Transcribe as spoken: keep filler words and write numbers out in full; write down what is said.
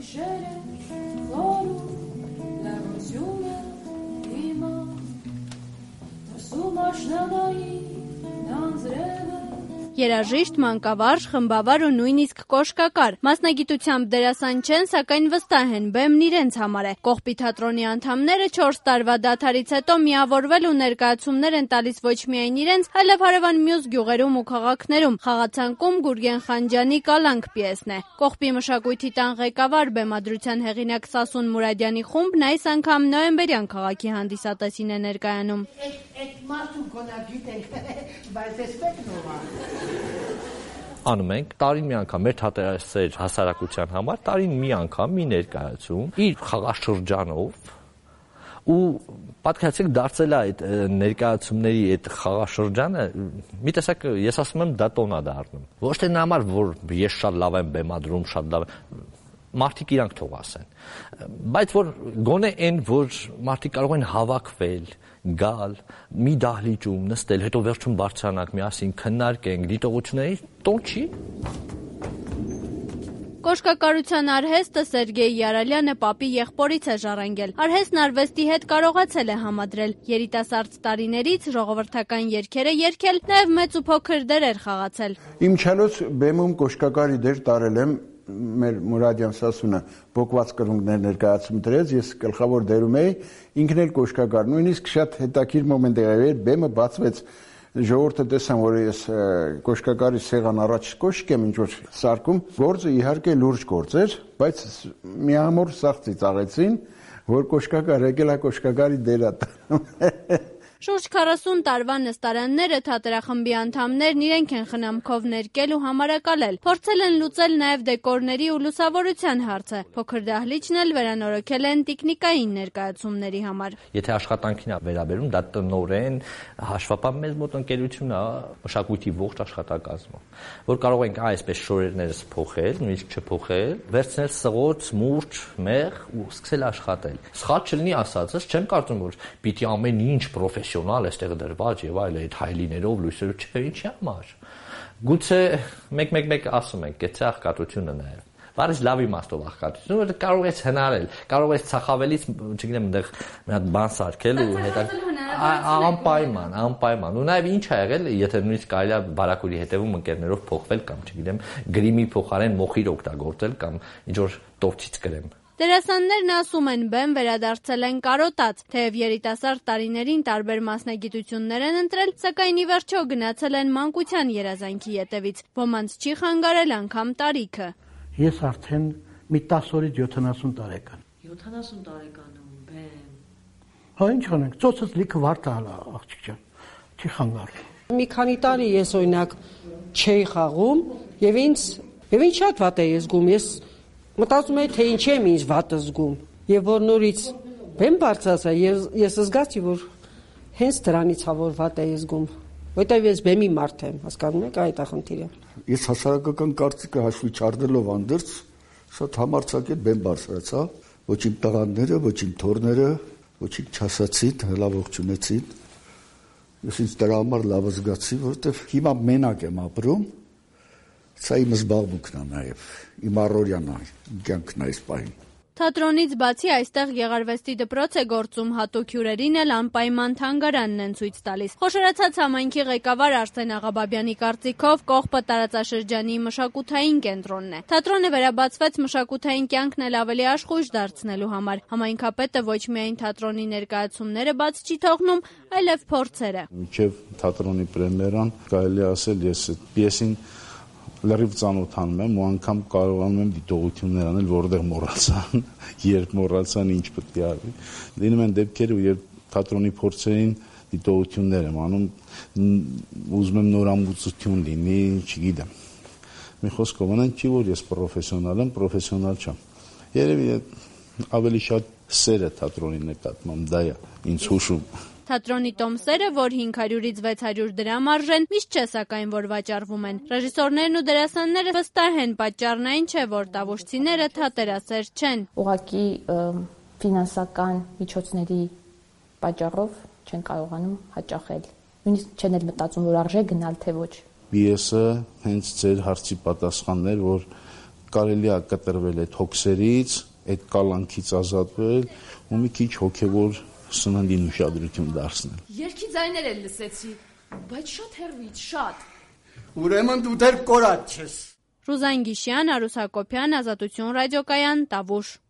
Երաժիշտ, մանկավարժ, խմբավար ու նույնիսկ կոշկակար։ Մասնագիտությամբ դերասան չեն, սակայն վստահ են բեմն իրենց համար է։ Կողբի թատրոնի անդամները չորս տարվա դադարից հետո միավորվել ու ներկայացումներ են տալիս ոչ միայն իրենց, այլև հարևան մյուս գյուղերում ու քաղաքներում։ Խաղացանկում Գուրգեն Խանջյանի «Կալանք» պիեսն է։ Կողբի մշակույթի տան ղեկավար, բեմադրության հեղինակ Սասուն Մուրադյանի խումբն այս անգամ նոյեմբերյան քաղաքի հանդիսատեսին է ներկայանում։ Անում ենք տարին մի անգամ մեր թատերասեր հասարակության համար տարին մի անգամ մի ներկայացում իր խաղաշրջանով ու պատկերացրեք դարձել է այդ ներկայացումների այդ խաղաշրջանը մի տեսակ ես ասում եմ դա տոն է դառնում ոչ թե նա համար որ ես շատ լավ եմ բեմադրում շատ լավ մարդիկ իրանք թող ասեն բայց որ գոնե այն որ մարդիկ կարող են հավաքվել գալ մի դահլիճում նստել հետո վերջում բարձրանանք միասին քննարկենք դիտողությունների տոն չի Կոշկակարության արհեստը Սերգեյ Յարալյանը պապի եղբորից է ժառանգել։ Արհեստն արվեստի հետ կարողացել է համադրել։ Երիտասարդ տարիներից ժողովրդական երգերը երգել, նաև մեծ ու փոքր դերեր խաղացել։ Իմ չալոց բեմում կոշկակարի դեր տարել եմ մեր Մուրադյան Սասունը բոկված կրունկներ ներկայացում դրեց, ես գլխավոր դերում էի, ինքն էլ կոշկակար, նույնիսկ շատ հետաքրքիր մոմենտ եղավ, բեմը բացվեց, ժողովուրդը տեսան, որ ես կոշկակարի սեղան առաջ կոշիկ եմ ինչ-որ սարկում, գործը իհարկե լուրջ գործ էր, բայց միամոր սաղ ծիծաղեցին, որ կոշկակար եկել է կոշկակարի դեր ա Շուրջ քառասուն տարվա նստարանները թատերախմբի անդամներն իրենք են խնամքով ներկել ու համարակալել։ Փորձել են լուծել նաև դեկորների ու լուսավորության հարցը։ Փոքր դահլիճն էլ վերանորոգել են տեխնիկային ներկայացումների համար։ Եթե աշխատանքին է վերաբերում, դա տնօրեն, հաշվապահ մեծ մոտ ընկերություն է, մշակույթի ողջ աշխատակազմը, որ կարող ենք այսպես շորերներս փոխել, նույնիսկ չփոխել, վերցնել սղոց, մուրճ, մեղ ու սկսել աշխատել։ Սխալ չլինի ասածս, չեմ կարծում որ պիտի ամեն ինչ պրոֆեսիոնալ այստեղ դրված եւ այլ այդ հայլիներով լույսերով չէ ինչի համար գուցե մեկ-մեկ-մեկ ասում ենք գեցե աղքատությունը նաեւ Բարից լավ իմաստով աղքատություն, որ կարող ես հնարել, կարող ես ցախավելից, չգիտեմ, այնտեղ մի հատ բան սարքել ու հետո անպայման, անպայման։ Ու նաև ինչ ա եղել, եթե նույնիսկ կարելի է բարակուրի հետևում ընկերներով փոխվել կամ, չգիտեմ, գրիմի փոխարեն մոխիր օգտագործել կամ ինչ որ տորթից կրեմ։ Դերասաններն ասում են բեմ վերադարձել են կարոտած, թեև երիտասարդ տարիներին տարբեր մասնագիտություններ են ընտրել, սակայն ի վերջո գնացել են մանկության երազանքի ետևից, ոմանց չի խանգարել անգամ տարիքը։ Ես արդեն մի տասը օրից յոթանասուն տարեկան։ յոթանասուն տարեկանում բեմ։ Հա ինչ անենք, ծոցս լիքը վարդ ալա աղջիկ ջան, չի խանգարում։ Մի քանի տարի ես օրինակ չէի խաղում եւ ինձ եւ ինձ շատ վատ էի զգում, ես մտածում էի թե ինչ եմ ինձ վատ զգում եւ որ նորից բեմ բարձրացա եւ ես զգացի որ հենց դրանից ա որ վատ էի զգում որտեւ ես բեմի մարդ եմ հասկանում եք այդ է խնդիրը ես հասարակական կարծիքը հաշվի չառնելով անդերձ շատ համարձակել բեմ բարձրացա ոչ իմ տղաները ոչ իմ թոռները ոչ իմ չասացին հլավ ողջունեցին ես ինձ դրա համար լավ զգացի որտեվ հիմա մենակ եմ ապրում Սա իմ զբաղմունքն է նաև, իմ առօրյան է, իմ կյանքն է այս պահին։ Թատրոնից բացի այստեղ Գեղարվեստի դպրոց է գործում, հատուկ հյուրերին էլ անպայման թանգարանն են ցույց տալիս։ Խոշորացած համայնքի ղեկավար Արսեն Աղաբաբյանի կարծիքով Կողբը տարածաշրջանի մշակութային կենտրոնն է։ Թատրոնը վերաբացվեց մշակութային կյանքն էլ ավելի աշխույժ դարձնելու համար։ Համայնքապետը ոչ միայն թատրոնի ներկայացումները բաց չի թողնում, այլև փորձերը։ Մինչև թատրոնի պրեմիերան կարելի ասել ես այդ պիեսին լրիվ ծանոթանում եմ ու անգամ կարողանում եմ դիտողություններ անել, որտեղ մոռացան, երբ մոռացան ինչ պետք է արվի։ Լինում են դեպքեր, ու երբ թատրոնի փորձերին դիտողություններ եմ անում, ուզում եմ նորամուծություն լինի, չգիտեմ։ Մի խոսքով անեն չի, որ ես պրոֆեսիոնալ եմ, պրոֆեսիոնալ չեմ։ Երևի ավելի շատ սերը թատրոնի նկատմամբ դա է ինձ հուշում։ Թատրոնի տոմսերը, որ հինգ հարյուրից վեց հարյուր դրամ արժեն, միշտ չէ սակայն որ վաճառվում են։ Ռեժիսորներն ու դերասանները վստահ են, պատճառն այն չէ, որ տավուշցիները թատերասեր չեն։ Ուղղակի ֆինանսական միջոցների պատճառով չեն կարողանում հաճախել։ Նույնիսկ չեն էլ մտածում, որ արժե գնալ թե ոչ։ Պիեսը հենց ձեր հարցի պատասխանն էր, որ կարելի է կտրվել այդ հոգսերից, այդ կալանքից ազատվել ու մի քիչ հոգևոր սննդին ուշադրություն դարձնել։ Երկի ձայներ էլ լսեցի, բայց շատ հեռվից, շատ։ Ուրեմն դու դեռ կորած չես։ Ռուզան Գիշյան, Արուս Հակոբյան, Ազատություն ռադիոկայան, Տավուշ։